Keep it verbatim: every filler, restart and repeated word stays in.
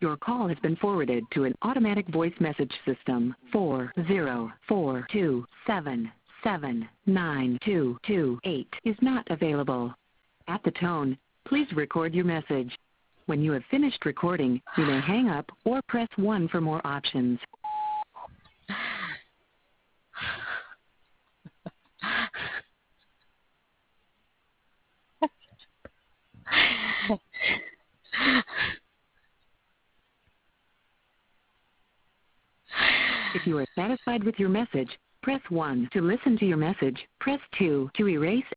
Your call has been forwarded to an automatic voice message system. four zero four two seven seven nine two two eight is not available. At the tone, please record your message. When you have finished recording, you may hang up or press one for more options. If you are satisfied with your message, press one. To listen to your message, press two. To erase